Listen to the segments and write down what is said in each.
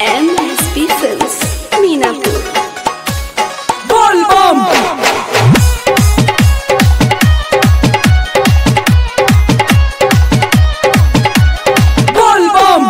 MSP Films, Meenapur. Bol bom. Bol bom.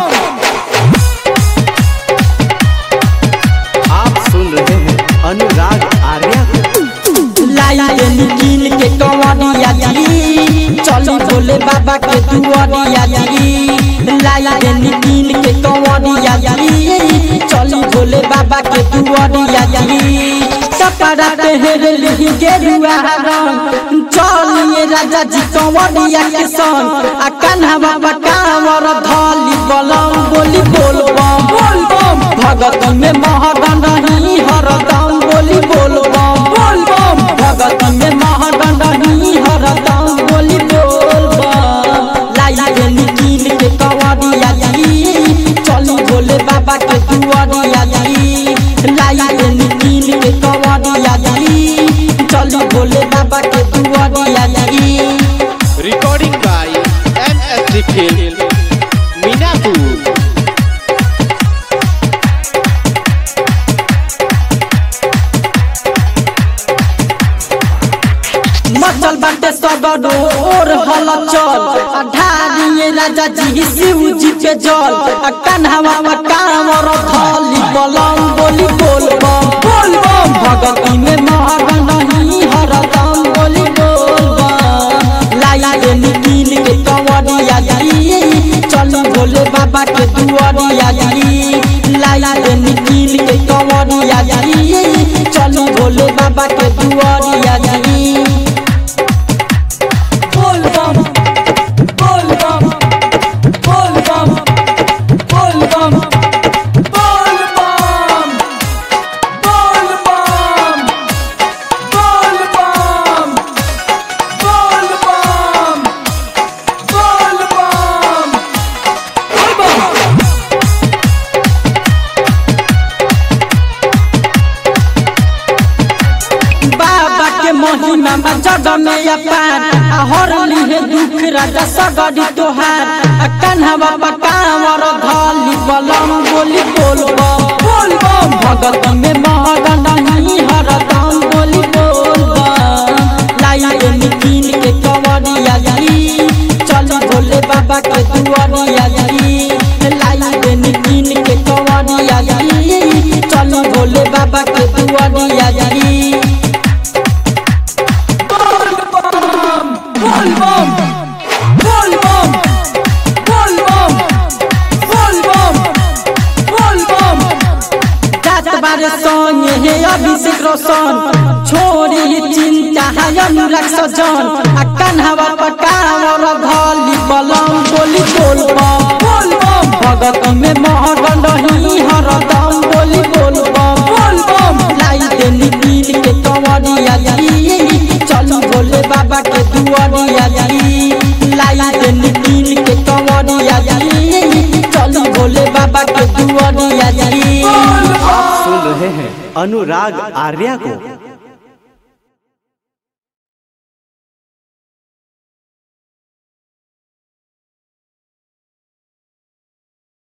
आप सुन रहे हैं अनुराग आर्या लाई निकील के कंवरिया जी चली बोले बाबा के दुआरिया जी लाई निकील के कंवरिया जी चली बोले बाबा के दुआरिया जी कपड़ा पहन ली गेरुआ रंग चलिए राजा जी कंवरिया के संग आ कान्हा बाबा कांवर धली बलम बोली बोल बम बोल बम भगत में महगन रही हरदम बोली बोल बम बोल बम भगत में महगन रही हरदम बोली बोल बम लाई निकील के कंवरिया जी चली बोले बाबा के दुआरिया जी लाई निकील के कंवरिया जी चली बोले बाबा के दुआरिया जी recording by MSP film Minapur. मचल बाटे सगरो और हलचल ढारिए राजा जी शिव जी के जल कान्हावा कांवर धली बलम बोली बोल बम बोल बम भगती में महगन रही हरदम बोली बोल बम लाई निकील के कंवरिया जी चली भोले बाबा के दुआरिया जी लाई निकील के कंवरिया जी चली भोले बाबा के दुआरिया जी महिमा जग में अपार हरली है दुख राजा सगरी तोहार कान्हा बाबा कांवर धली बलम बोली बोल बम बोल बम भगत में महगन रही हरदम बोली बोल बम लाई निकील के कंवरिया जी चली भोले बाबा के दुआरिया जी लाई निकील के कंवरिया जी चली भोले बाबा के दुआरिया जी अभिषेक रोशन छोड़ी चिंता है अनुराग सजन कान्हावा कांवर धली बलम बोली बोल बम बोल बम भगत में महगन रही हरदम बोली बोल बम बोल बम लाई निकील के कंवरिया जी चली भोले बाबा के दुआरिया जी लाई निकील के कंवरिया जी चली भोले बाबा के दुआरिया जी। आप सुन रहे हैं अनुराग आर्या को।